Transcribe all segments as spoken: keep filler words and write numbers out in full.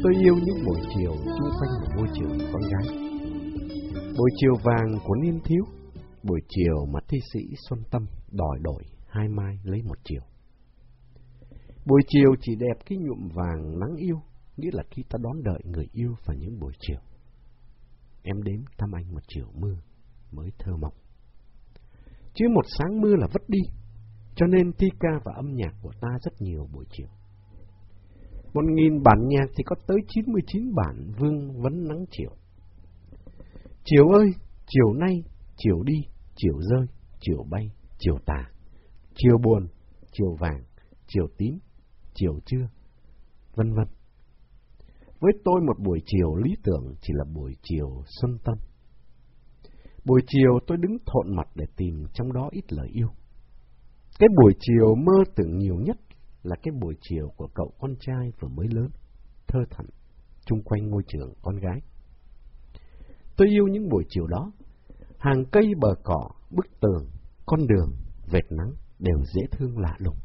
Tôi yêu những buổi chiều chung quanh một ngôi trường con gái. Buổi chiều vàng của niên thiếu, buổi chiều mà thi sĩ Xuân Tâm đòi đổi hai mai lấy một chiều. Buổi chiều chỉ đẹp cái nhuộm vàng nắng yêu, nghĩa là khi ta đón đợi người yêu vào những buổi chiều. Em đến thăm anh một chiều mưa mới thơ mộng. Chứ một sáng mưa là vất đi, cho nên thi ca và âm nhạc của ta rất nhiều buổi chiều. Một nghìn bản nhạc thì có tới chín mươi chín bản vương vấn nắng chiều. Chiều ơi, chiều nay, chiều đi, chiều rơi, chiều bay, chiều tà, chiều buồn, chiều vàng, chiều tím, chiều trưa, vân vân. Với tôi một buổi chiều lý tưởng chỉ là buổi chiều xuân tâm. Buổi chiều tôi đứng thộn mặt để tìm trong đó ít lời yêu. Cái buổi chiều mơ tưởng nhiều nhất là cái buổi chiều của cậu con trai vừa mới lớn, thơ thẩn, chung quanh ngôi trường con gái. Tôi yêu những buổi chiều đó, hàng cây bờ cỏ, bức tường, con đường, vệt nắng đều dễ thương lạ lùng.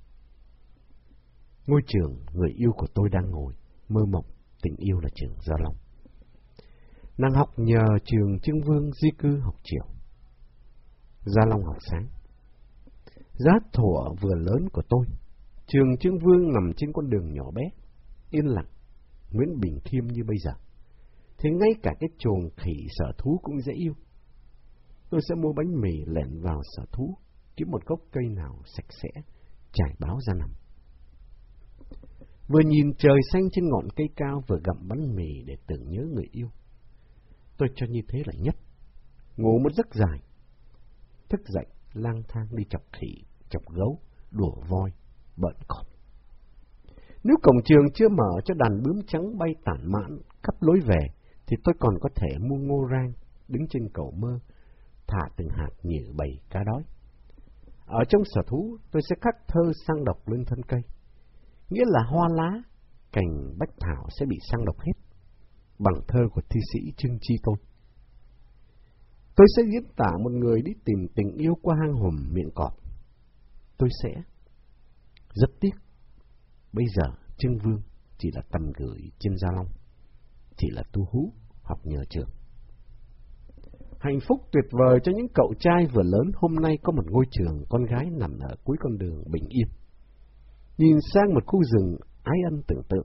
Ngôi trường người yêu của tôi đang ngồi, mơ mộng, tình yêu là trường Gia Long. Nàng học nhờ trường Trưng Vương di cư học chiều, Gia Long học sáng. Giá thủa vừa lớn của tôi, trường Trưng Vương nằm trên con đường nhỏ bé, yên lặng, Nguyễn Bình Khiêm như bây giờ. Thì ngay cả cái chuồng khỉ sở thú cũng dễ yêu. Tôi sẽ mua bánh mì lẻn vào sở thú, kiếm một gốc cây nào sạch sẽ, trải báo ra nằm. Vừa nhìn trời xanh trên ngọn cây cao, vừa gặm bánh mì để tưởng nhớ người yêu. Tôi cho như thế là nhất. Ngủ một giấc dài, thức dậy lang thang đi chọc khỉ, chọc gấu, đùa voi, bợn cọp. Nếu cổng trường chưa mở cho đàn bướm trắng bay tản mạn khắp lối về, thì tôi còn có thể mua ngô rang, đứng trên cầu mơ, thả từng hạt nhử bầy cá đói. Ở trong sở thú, tôi sẽ khắc thơ sang độc lên thân cây. Nghĩa là hoa lá, cành bách thảo sẽ bị sang độc hết, bằng thơ của thi sĩ Trương Chi Tôn. Tôi sẽ diễn tả một người đi tìm tình yêu qua hang hùm miệng cọp. Tôi sẽ... Rất tiếc, bây giờ Trưng Vương chỉ là tầm gửi trên Gia Long, chỉ là tu hú học nhờ trường. Hạnh phúc tuyệt vời cho những cậu trai vừa lớn hôm nay có một ngôi trường con gái nằm ở cuối con đường bình yên. Nhìn sang một khu rừng ái ân tưởng tượng.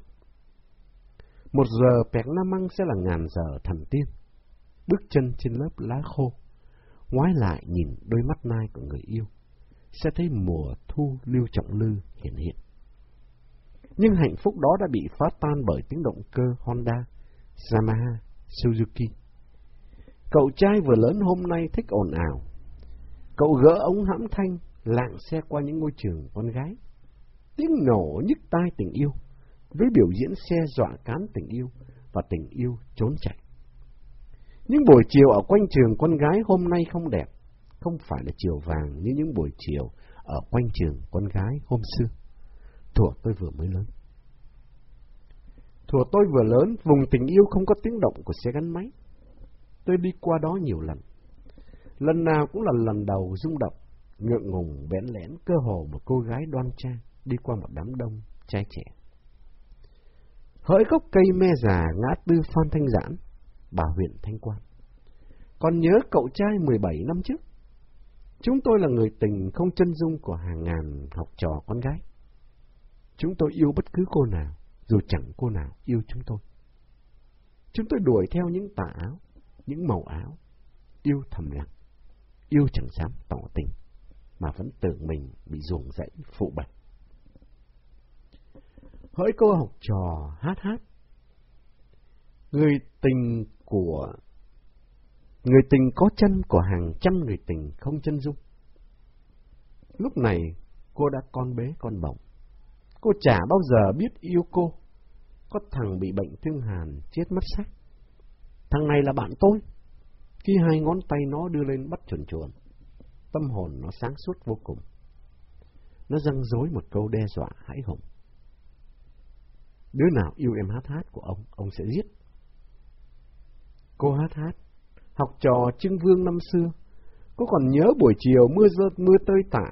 Một giờ Pẹc Nam Măng sẽ là ngàn giờ thần tiên. Bước chân trên lớp lá khô, ngoái lại nhìn đôi mắt nai của người yêu, sẽ thấy mùa thu Lưu Trọng Lư hiện hiện. Nhưng hạnh phúc đó đã bị phá tan bởi tiếng động cơ Honda, Yamaha, Suzuki. Cậu trai vừa lớn hôm nay thích ồn ào. Cậu gỡ ống hãm thanh, lạng xe qua những ngôi trường con gái. Tiếng nổ nhức tai tình yêu, với biểu diễn xe dọa cán tình yêu và tình yêu trốn chạy. Những buổi chiều ở quanh trường con gái hôm nay không đẹp, không phải là chiều vàng như những buổi chiều ở quanh trường con gái hôm xưa. Thuở tôi vừa mới lớn. Thuở tôi vừa lớn, vùng tình yêu không có tiếng động của xe gắn máy. Tôi đi qua đó nhiều lần. Lần nào cũng là lần đầu rung động, ngượng ngùng, bẽn lẽn, cơ hồ một cô gái đoan trang đi qua một đám đông trai trẻ. Hỡi gốc cây me già ngã tư Phan Thanh Giãn, bà huyện Thanh Quan. Còn nhớ cậu trai mười bảy năm trước. Chúng tôi là người tình không chân dung của hàng ngàn học trò con gái. Chúng tôi yêu bất cứ cô nào, dù chẳng cô nào yêu chúng tôi. Chúng tôi đuổi theo những tà áo, những màu áo, yêu thầm lặng, yêu chẳng dám tỏ tình, mà vẫn tưởng mình bị ruồng rẫy phụ bạch. Hỡi cô học trò hát hát, người tình của người tình có chân của hàng trăm người tình không chân dung. Lúc này cô đã con bế con bồng, cô chả bao giờ biết yêu cô. Có thằng bị bệnh thương hàn chết mất xác. Thằng này là bạn tôi. Khi hai ngón tay nó đưa lên bắt chuồn chuồn, tâm hồn nó sáng suốt vô cùng. Nó dâng dối một câu đe dọa hãi hùng. Đứa nào yêu em hát hát của ông, ông sẽ giết. Cô hát hát, học trò Trưng Vương năm xưa, cô còn nhớ buổi chiều mưa rớt mưa tơi tả.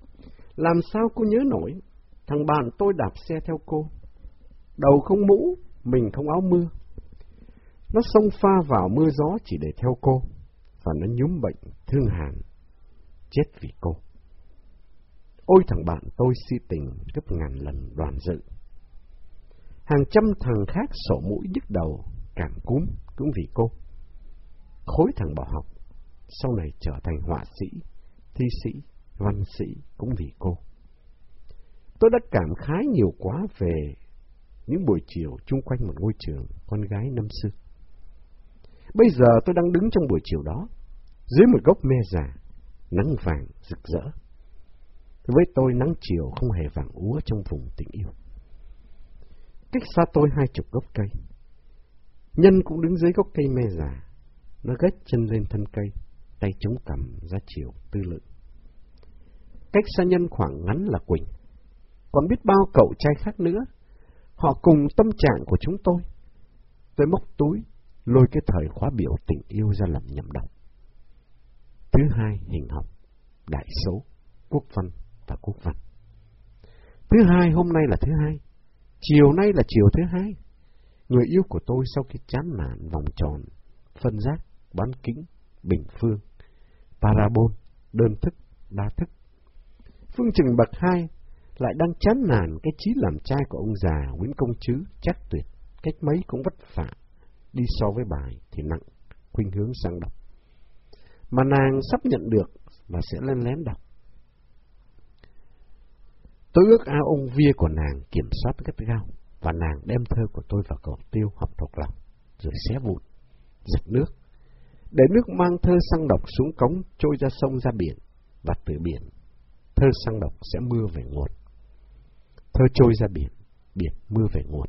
Làm sao cô nhớ nổi, thằng bạn tôi đạp xe theo cô, đầu không mũ, mình không áo mưa. Nó xông pha vào mưa gió chỉ để theo cô, và nó nhúm bệnh, thương hàn, chết vì cô. Ôi thằng bạn tôi si tình gấp ngàn lần đoàn dự. Hàng trăm thằng khác sổ mũi nhức đầu, cảm cúm cũng vì cô. Khối thằng bỏ học, sau này trở thành họa sĩ, thi sĩ, văn sĩ cũng vì cô. Tôi đã cảm khái nhiều quá về những buổi chiều chung quanh một ngôi trường con gái năm xưa. Bây giờ tôi đang đứng trong buổi chiều đó, dưới một gốc me già, nắng vàng rực rỡ. Với tôi, nắng chiều không hề vàng úa trong vùng tình yêu. Cách xa tôi hai chục gốc cây. Nhân cũng đứng dưới gốc cây me già, nó gách chân lên thân cây, tay chống cằm ra chiều tư lự. Cách xa Nhân khoảng ngắn là Quỳnh. Còn biết bao cậu trai khác nữa, họ cùng tâm trạng của chúng tôi. Tôi móc túi, lôi cái thời khóa biểu tình yêu ra làm nhẩm đọc. Thứ hai, hình học, đại số, quốc văn và quốc văn. Thứ hai, hôm nay là thứ hai. Chiều nay là chiều thứ hai. Người yêu của tôi sau khi chán nản vòng tròn, phân giác, bán kính, bình phương, parabol, đơn thức, đa thức. Phương trình bậc hai lại đang chán nản cái chí làm trai của ông già Nguyễn Công Trứ chắc tuyệt, cách mấy cũng vất vả, đi so với bài thì nặng, khuynh hướng sang đọc. Mà nàng sắp nhận được và sẽ lên lén đọc. Tôi ước ao ông vía của nàng kiểm soát gắt gao, và nàng đem thơ của tôi vào cầu tiêu học thuộc lòng, rồi xé vụn, giật nước, để nước mang thơ sang đọc xuống cống trôi ra sông ra biển, và từ biển, thơ sang đọc sẽ mưa về nguồn. Thơ trôi ra biển, biển mưa về nguồn.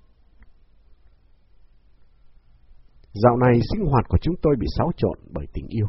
Dạo này sinh hoạt của chúng tôi bị xáo trộn bởi tình yêu.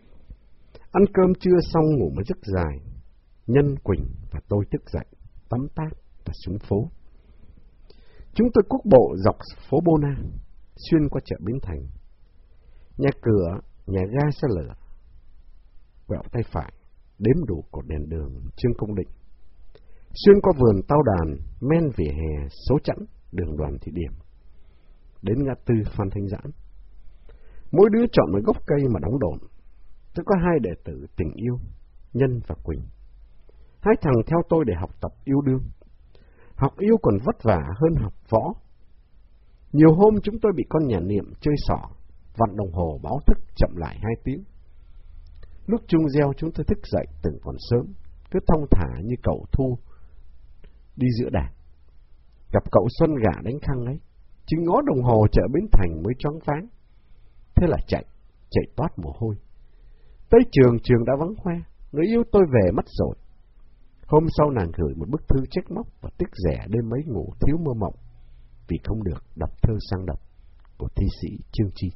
Ăn cơm trưa xong ngủ một giấc dài, Nhân, Quỳnh và tôi thức dậy, tắm táp và xuống phố. Chúng tôi cuốc bộ dọc phố Bona, xuyên qua chợ Bến Thành. Nhà cửa, nhà ga xe lửa. Quẹo tay phải, đếm đủ cột đèn đường Trương Công Định. Xuyên qua vườn tao đàn, men vỉa hè, số chẵn, đường Đoàn Thị Điểm. Đến ngã tư Phan Thanh Giãn. Mỗi đứa chọn một gốc cây mà đóng đồn. Tôi có hai đệ tử tình yêu, Nhân và Quỳnh. Hai thằng theo tôi để học tập yêu đương. Học yêu còn vất vả hơn học võ. Nhiều hôm chúng tôi bị con nhà niệm chơi xỏ, vặn đồng hồ báo thức chậm lại hai tiếng. Lúc chuông reo chúng tôi thức dậy từng còn sớm, cứ thong thả như cậu Thu đi giữa đàn. Gặp cậu Xuân gà đánh khăng ấy, chỉ ngó đồng hồ chợ Bến Thành mới choáng váng. Thế là chạy, chạy toát mồ hôi. Tới trường, trường đã vắng hoe, người yêu tôi về mất rồi. Hôm sau nàng gửi một bức thư trách móc và tiếc rẻ đêm mấy ngủ thiếu mơ mộng vì không được đọc thơ sang đọc của thi sĩ Trương Chi.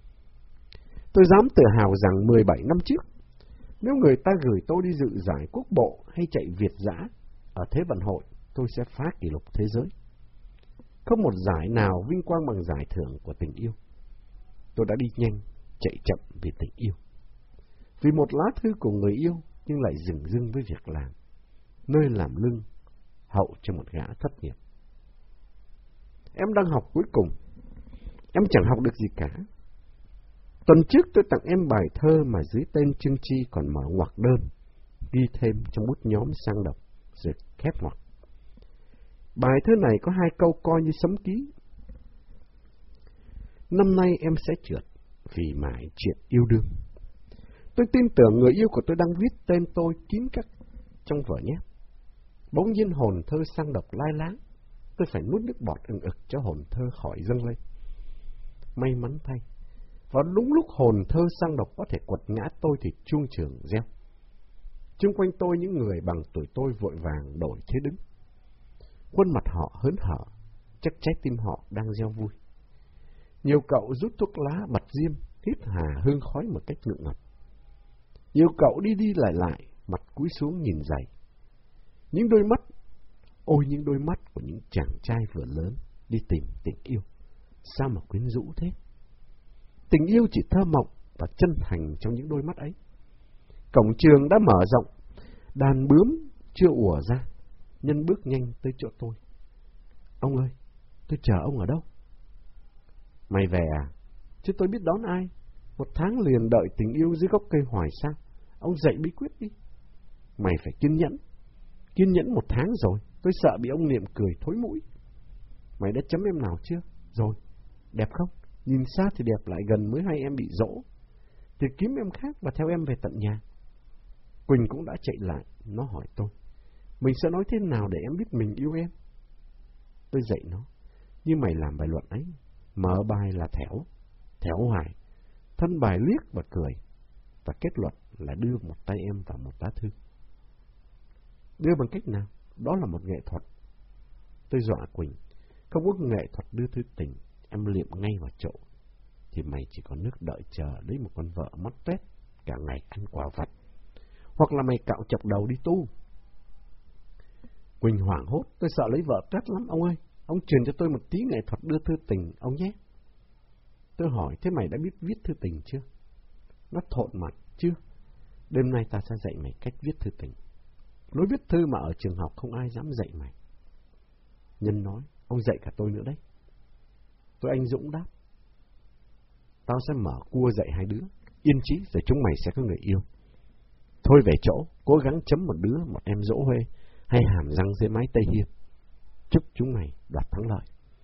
Tôi dám tự hào rằng mười bảy năm trước, nếu người ta gửi tôi đi dự giải quốc bộ hay chạy Việt dã ở Thế vận hội, tôi sẽ phá kỷ lục thế giới. Không một giải nào vinh quang bằng giải thưởng của tình yêu. Tôi đã đi nhanh, chạy chậm vì tình yêu. Vì một lá thư của người yêu nhưng lại dửng dưng với việc làm, nơi làm lưng hậu cho một gã thất nghiệp. Em đang học cuối cùng, em chẳng học được gì cả. Tuần trước tôi tặng em bài thơ mà dưới tên Trương Chi còn mở ngoặc đơn, ghi thêm trong bút nhóm sang đọc, rồi khép ngoặc. Bài thơ này có hai câu coi như sấm ký. Năm nay em sẽ trượt vì mãi chuyện yêu đương. Tôi tin tưởng người yêu của tôi đang viết tên tôi kín cắt trong vở nhé. Bỗng nhiên hồn thơ sang đọc lai láng. Tôi phải nuốt nước bọt ừng ực cho hồn thơ khỏi dâng lên. May mắn thay, vào đúng lúc hồn thơ sang đọc có thể quật ngã tôi thì chuông trường reo. Chung quanh tôi những người bằng tuổi tôi vội vàng đổi thế đứng. Khuôn mặt họ hớn hở, chắc trái tim họ đang reo vui. Nhiều cậu rút thuốc lá bật diêm, hít hà hương khói một cách ngượng ngập. Nhiều cậu đi đi lại lại, mặt cúi xuống nhìn dày. Những đôi mắt, ôi những đôi mắt của những chàng trai vừa lớn đi tìm tình yêu. Sao mà quyến rũ thế? Tình yêu chỉ thơ mộng và chân thành trong những đôi mắt ấy. Cổng trường đã mở rộng, đàn bướm chưa ùa ra. Nhân bước nhanh tới chỗ tôi. Ông ơi, tôi chờ ông ở đâu? Mày về à? Chứ tôi biết đón ai? Một tháng liền đợi tình yêu dưới gốc cây hoài sao? Ông dạy bí quyết đi. Mày phải kiên nhẫn. Kiên nhẫn một tháng rồi, tôi sợ bị ông Niệm cười thối mũi. Mày đã chấm em nào chưa? Rồi. Đẹp không? Nhìn xa thì đẹp, lại gần mới hay em bị dỗ. Thì kiếm em khác và theo em về tận nhà. Quỳnh cũng đã chạy lại, nó hỏi tôi. Mình sẽ nói thế nào để em biết mình yêu em? Tôi dạy nó. Như mày làm bài luận ấy, mở bài là thẻo, thẻo hoài, thân bài liếc và cười, và kết luận là đưa một tay em vào một lá thư. Đưa bằng cách nào? Đó là một nghệ thuật. Tôi dọa Quỳnh, không có nghệ thuật đưa thư tình, em liệm ngay vào chỗ, thì mày chỉ có nước đợi chờ lấy một con vợ mắt tuét, cả ngày ăn quả vặt, hoặc là mày cạo chọc đầu đi tu. Quỳnh hoảng hốt, tôi sợ lấy vợ tuét lắm ông ơi, ông truyền cho tôi một tí nghệ thuật đưa thư tình, ông nhé. Tôi hỏi, thế mày đã biết viết thư tình chưa? Nó thộn mặt, chưa. Đêm nay ta sẽ dạy mày cách viết thư tình. Lối viết thư mà ở trường học không ai dám dạy mày. Nhân nói, ông dạy cả tôi nữa đấy. Tôi anh Dũng đáp, tao sẽ mở cua dạy hai đứa, yên chí rồi chúng mày sẽ có người yêu. Thôi về chỗ, cố gắng chấm một đứa, một em dỗ huê, hay hàm răng dưới mái Tây Hiên. Chúc chúng mày đoạt thắng lợi.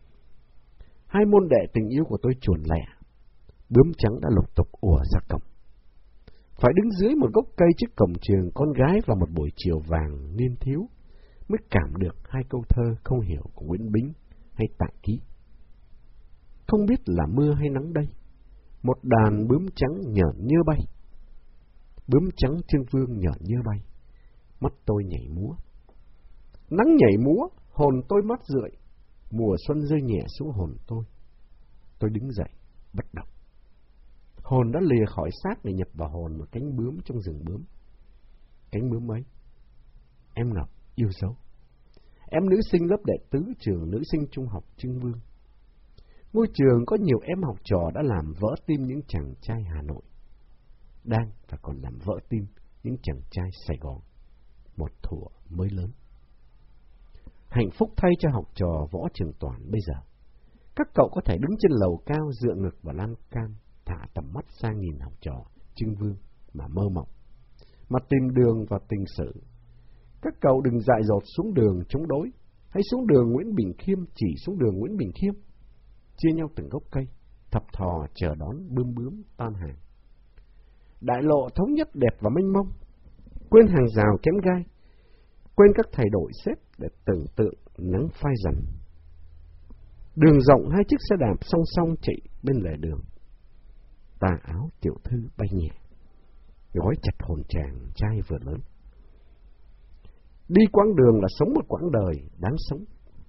Hai môn đệ tình yêu của tôi chuồn lẻ. Bướm trắng đã lục tục ùa ra cổng. Phải đứng dưới một gốc cây trước cổng trường con gái vào một buổi chiều vàng niên thiếu, mới cảm được hai câu thơ không hiểu của Nguyễn Bính hay Tạ Ký. Không biết là mưa hay nắng đây, một đàn bướm trắng nhởn như bay. Bướm trắng Trương Vương nhởn như bay, mắt tôi nhảy múa. Nắng nhảy múa, hồn tôi mắt rượi, mùa xuân rơi nhẹ xuống hồn tôi. Tôi đứng dậy, bất động. Hồn đã lìa khỏi xác để nhập vào hồn một cánh bướm trong rừng bướm. Cánh bướm ấy, em Ngọc yêu dấu. Em nữ sinh lớp đệ tứ trường nữ sinh trung học Trưng Vương. Ngôi trường có nhiều em học trò đã làm vỡ tim những chàng trai Hà Nội, đang và còn làm vỡ tim những chàng trai Sài Gòn, một thuở mới lớn. Hạnh phúc thay cho học trò Võ Trường Toản bây giờ. Các cậu có thể đứng trên lầu cao dựa ngực vào lan can, thả tầm mắt sang nhìn học trò Trưng Vương mà mơ mộng, mà tìm đường vào tình sự. Các cậu đừng dại dột xuống đường chống đối, hay xuống đường Nguyễn Bình Khiêm chỉ xuống đường Nguyễn Bình Khiêm, chia nhau từng gốc cây, thập thò chờ đón bướm bướm tan hàng. Đại lộ thống nhất đẹp và mênh mông, quên hàng rào kém gai, quên các thầy đội xếp để tưởng tượng nắng phai dần. Đường rộng hai chiếc xe đạp song song chạy bên lề đường. Tà áo tiểu thư bay nhẹ, gói chặt hồn chàng trai vừa lớn. Đi quãng đường là sống một quãng đời đáng sống.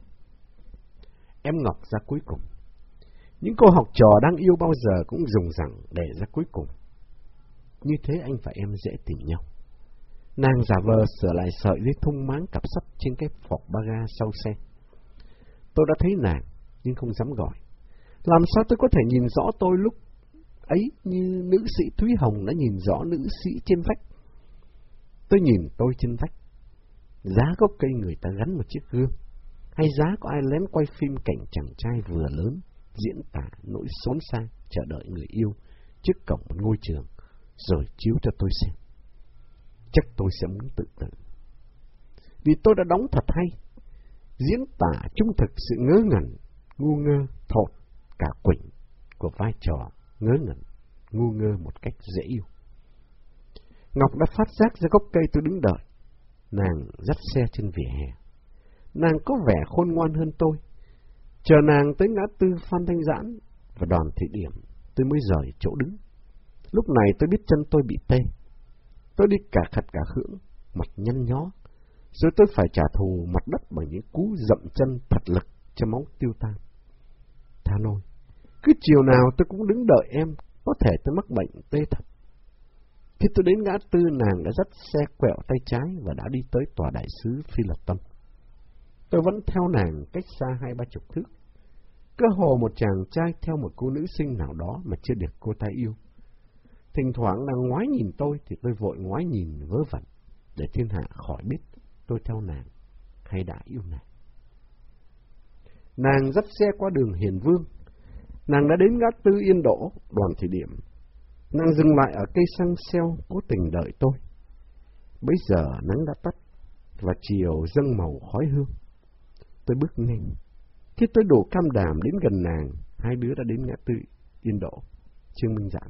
Em Ngọc ra cuối cùng. Những cô học trò đang yêu bao giờ cũng dùng rằng để ra cuối cùng. Như thế anh và em dễ tìm nhau. Nàng giả vờ sửa lại sợi dây thun máng cặp sắt trên cái phọc ba ga sau xe. Tôi đã thấy nàng, nhưng không dám gọi. Làm sao tôi có thể nhìn rõ tôi lúc ấy như nữ sĩ Thúy Hồng đã nhìn rõ nữ sĩ trên vách? Tôi nhìn tôi trên vách. Giá gốc cây người ta gắn một chiếc gương, hay giá có ai lén quay phim cảnh chàng trai vừa lớn diễn tả nỗi xốn xa chờ đợi người yêu trước cổng một ngôi trường, rồi chiếu cho tôi xem. Chắc tôi sẽ muốn tự tử. Vì tôi đã đóng thật hay, diễn tả trung thực sự ngớ ngẩn, ngu ngơ, thột, cả Quỳnh của vai trò ngớ ngẩn, ngu ngơ một cách dễ yêu. Ngọc đã phát giác ra gốc cây tôi đứng đợi. Nàng dắt xe trên vỉa hè. Nàng có vẻ khôn ngoan hơn tôi. Chờ nàng tới ngã tư Phan Thanh Giãn và Đoàn Thị Điểm, tôi mới rời chỗ đứng. Lúc này tôi biết chân tôi bị tê. Tôi đi cả khặt cả khưỡng, mặt nhăn nhó, rồi tôi phải trả thù mặt đất bằng những cú dậm chân thật lực cho máu tiêu tan. Tha nôi, cứ chiều nào tôi cũng đứng đợi em, có thể tôi mắc bệnh tê thật. Khi tôi đến ngã tư, nàng đã dắt xe quẹo tay trái và đã đi tới tòa đại sứ Phi Lập Tâm. Tôi vẫn theo nàng cách xa hai ba chục thước. Cơ hồ một chàng trai theo một cô nữ sinh nào đó mà chưa được cô ta yêu. Thỉnh thoảng nàng ngoái nhìn tôi thì tôi vội ngoái nhìn vớ vẩn, để thiên hạ khỏi biết tôi theo nàng hay đã yêu nàng. Nàng dắt xe qua đường Hiền Vương. Nàng đã đến ngã tư Yên Đỗ, Đoàn Thị Điểm. Nàng dừng lại ở cây xăng xeo, cố tình đợi tôi. Bấy giờ nắng đã tắt, và chiều dâng màu khói hương. Tôi bước nhanh. Khi tôi đủ cam đảm đến gần nàng, hai đứa đã đến ngã tư Yên Đỗ, Trương Minh Giản.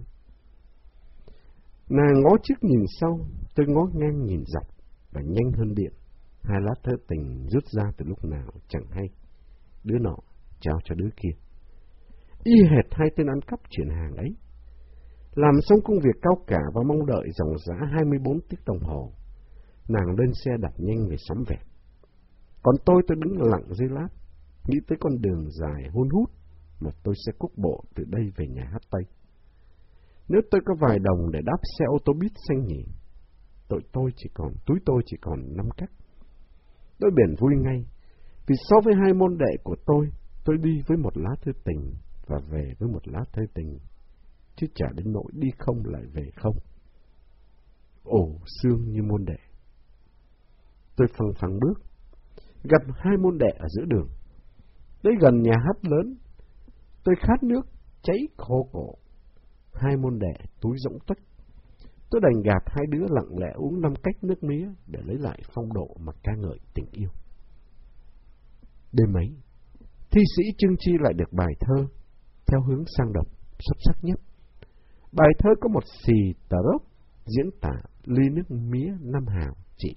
Nàng ngó trước nhìn sau, tôi ngó ngang nhìn dọc, và nhanh hơn điện. Hai lá thơ tình rút ra từ lúc nào chẳng hay. Đứa nọ trao cho đứa kia. Y hệt hai tên ăn cắp chuyển hàng ấy. Làm xong công việc cao cả và mong đợi dòng dã hai mươi bốn tiếng đồng hồ, nàng lên xe đạp nhanh về Xóm Vẹt. Còn tôi tôi đứng lặng dưới lát, nghĩ tới con đường dài hun hút mà tôi sẽ cuốc bộ từ đây về nhà hát Tây. Nếu tôi có vài đồng để đáp xe ô tô buýt xanh nhỉ, tụi tôi chỉ còn, túi tôi chỉ còn năm cắc. Tôi bèn vui ngay, vì so với hai môn đệ của tôi, tôi đi với một lá thư tình và về với một lá thư tình, chứ chả đến nỗi đi không lại về không. Ồ, xương như môn đệ. Tôi phăng phăng bước, gặp hai môn đệ ở giữa đường. Tới gần nhà hát lớn, tôi khát nước, cháy khô cổ. Hai môn đệ túi rỗng tuếch. Tôi đành gạt hai đứa lặng lẽ uống năm cách nước mía để lấy lại phong độ mà ca ngợi tình yêu. Đêm ấy, thi sĩ Trương Chi lại được bài thơ theo hướng sang đọc xuất sắc nhất. Bài thơ có một xì tà rốc diễn tả ly nước mía năm hào chị.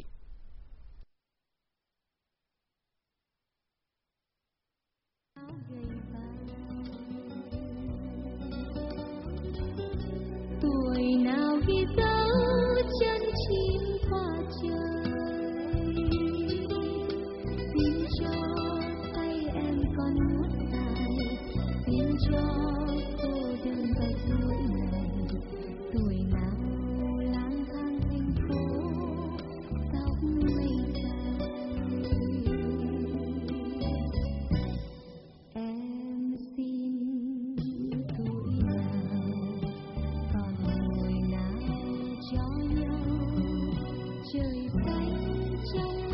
Tuổi nào ghi dấu chân chim qua trời, xin cho tay em còn ngút dài, xin cho cô đơn và dối này. Tuổi nào lang thang thành phố dọc mây trời, em xin tuổi nào còn ngồi nào cho nhau trời xanh trong